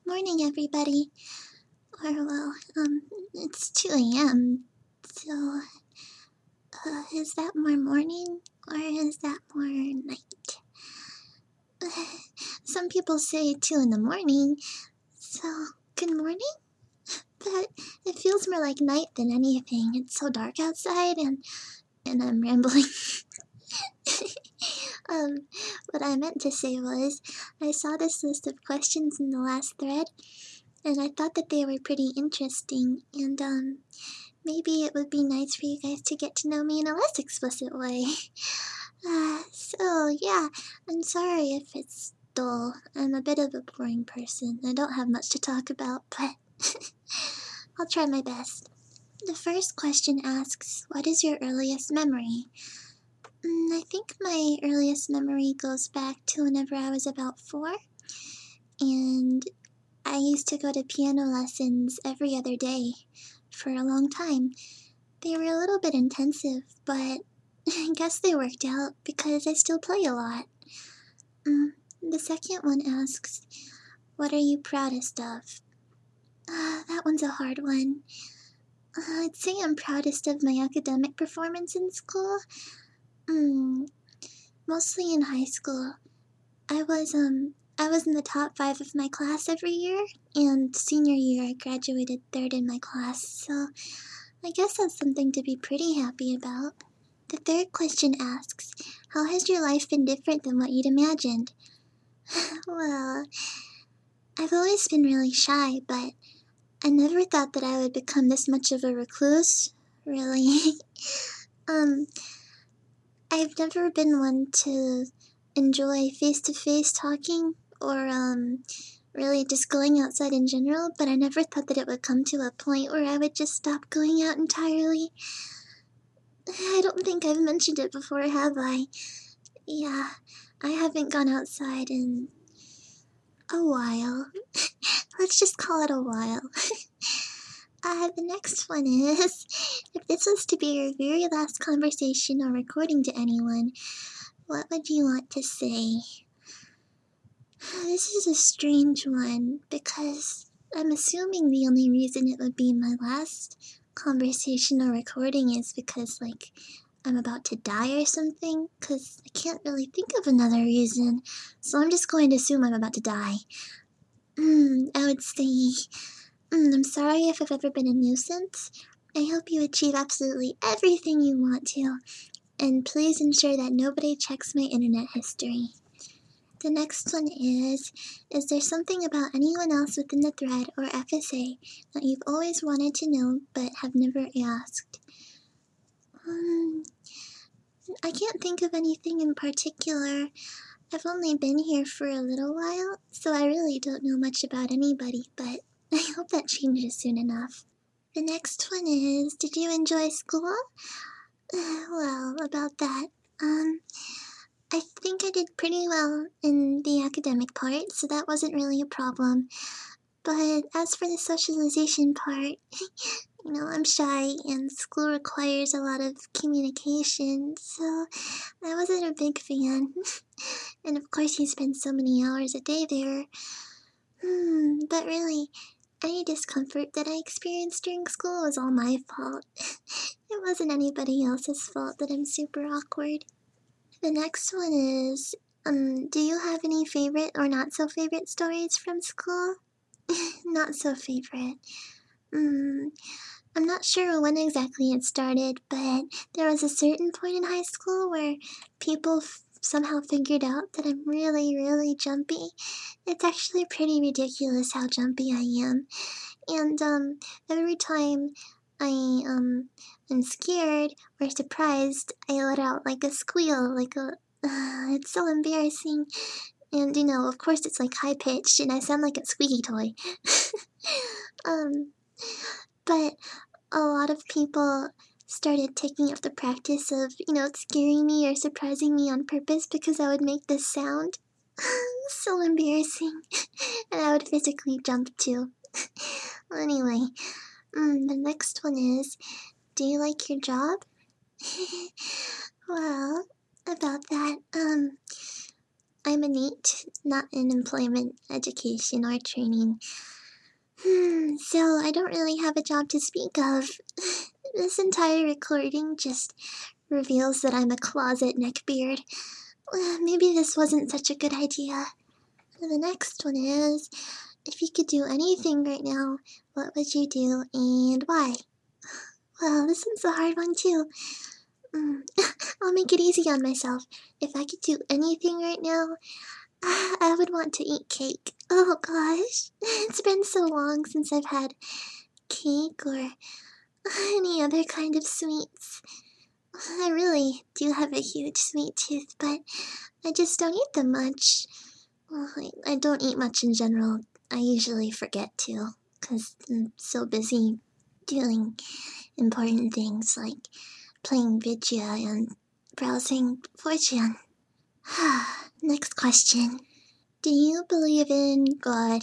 Morning, everybody. It's 2 a.m. So, is that more morning or is that more night? Some people say 2 in the morning, so good morning? But it feels more like night than anything. It's so dark outside and I'm rambling. What I meant to say was, I saw this list of questions in the last thread, and I thought that they were pretty interesting, and maybe it would be nice for you guys to get to know me in a less explicit way. So yeah, I'm sorry if it's dull. I'm a bit of a boring person. I don't have much to talk about, but I'll try my best. The first question asks, what is your earliest memory? I think my earliest memory goes back to whenever I was about 4, and I used to go to piano lessons every other day for a long time. They were a little bit intensive, but I guess they worked out because I still play a lot. The second one asks, what are you proudest of? That one's a hard one. I'd say I'm proudest of my academic performance in school. Mostly in high school. I was in the top 5 of my class every year, and senior year I graduated 3rd in my class, so I guess that's something to be pretty happy about. The third question asks, how has your life been different than what you'd imagined? Well, I've always been really shy, but I never thought that I would become this much of a recluse, really. I've never been one to enjoy face-to-face talking or, really just going outside in general, but I never thought that it would come to a point where I would just stop going out entirely. I don't think I've mentioned it before, have I? Yeah, I haven't gone outside in a while. Let's just call it a while. The next one is, if this was to be your very last conversation or recording to anyone, what would you want to say? This is a strange one, because I'm assuming the only reason it would be my last conversation or recording is because, like, I'm about to die or something, because I can't really think of another reason, so I'm just going to assume I'm about to die. I would say, I'm sorry if I've ever been a nuisance. I hope you achieve absolutely everything you want to, and please ensure that nobody checks my internet history. The next one is there something about anyone else within the thread or FSA that you've always wanted to know but have never asked? I can't think of anything in particular. I've only been here for a little while, so I really don't know much about anybody, but I hope that changes soon enough. The next one is, did you enjoy school? Well, about that, I think I did pretty well in the academic part, so that wasn't really a problem. But as for the socialization part, I'm shy and school requires a lot of communication, so I wasn't a big fan. And of course you spend so many hours a day there. But really, any discomfort that I experienced during school was all my fault. It wasn't anybody else's fault that I'm super awkward. The next one is, do you have any favorite or not so favorite stories from school? Not so favorite. I'm not sure when exactly it started, but there was a certain point in high school where people somehow figured out that I'm really, really jumpy. It's actually pretty ridiculous how jumpy I am. And, every time I, am scared or surprised, I let out like a squeal, it's so embarrassing. And, of course it's like high pitched and I sound like a squeaky toy. But a lot of people started taking up the practice of, scaring me or surprising me on purpose because I would make this sound. So embarrassing. And I would physically jump too. Anyway, the next one is, do you like your job? Well, about that, I'm a NEET, not in employment, education, or training. So I don't really have a job to speak of. This entire recording just reveals that I'm a closet neckbeard. Maybe this wasn't such a good idea. The next one is, if you could do anything right now, what would you do and why? Well, this one's a hard one too. I'll make it easy on myself. If I could do anything right now, I would want to eat cake. Oh gosh, it's been so long since I've had cake or any other kind of sweets. I really do have a huge sweet tooth, but I just don't eat them much. Well, I don't eat much in general. I usually forget to, because I'm so busy doing important things like playing Vidya and browsing 4chan. Next question. Do you believe in God?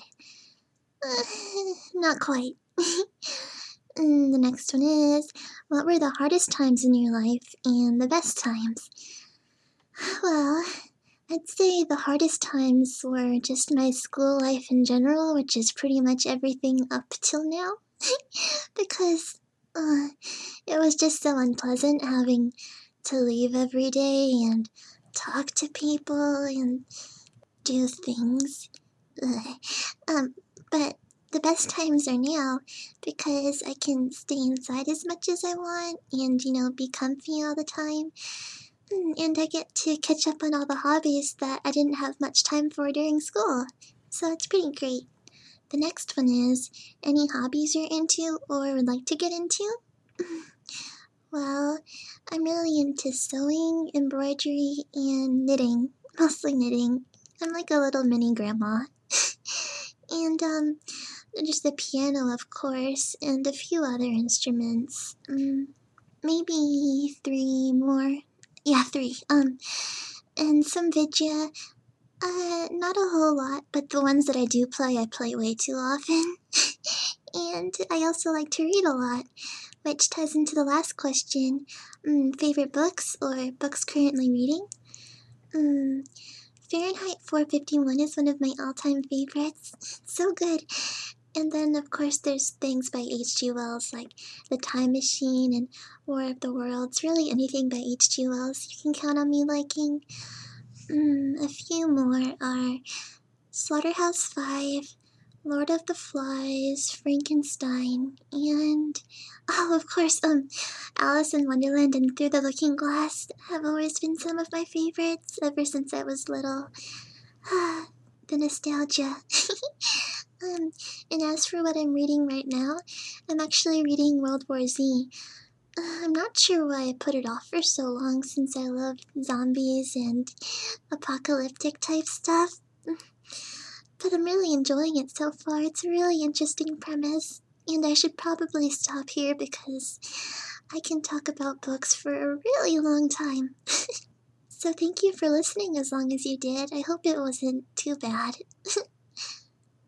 Not quite. The next one is, what were the hardest times in your life and the best times? Well, I'd say the hardest times were just my school life in general, which is pretty much everything up till now. Because it was just so unpleasant having to leave every day and talk to people and do things. But the best times are now because I can stay inside as much as I want and, be comfy all the time. And I get to catch up on all the hobbies that I didn't have much time for during school. So it's pretty great. The next one is, any hobbies you're into or would like to get into? Well, I'm really into sewing, embroidery, and knitting. Mostly knitting. I'm like a little mini grandma. And, just the piano, of course, and a few other instruments. Maybe 3 more. Yeah, 3. And some Vidya. Not a whole lot, but the ones that I do play, I play way too often. And I also like to read a lot, which ties into the last question. Favorite books or books currently reading? Fahrenheit 451 is one of my all-time favorites. It's so good. And then, of course, there's things by H.G. Wells like The Time Machine and War of the Worlds. Really anything by H.G. Wells you can count on me liking. A few more are Slaughterhouse-5, Lord of the Flies, Frankenstein, and, of course, Alice in Wonderland and Through the Looking Glass have always been some of my favorites ever since I was little. The nostalgia. And as for what I'm reading right now, I'm actually reading World War Z. I'm not sure why I put it off for so long since I love zombies and apocalyptic type stuff. But I'm really enjoying it so far. It's a really interesting premise, and I should probably stop here because I can talk about books for a really long time. So thank you for listening as long as you did. I hope it wasn't too bad.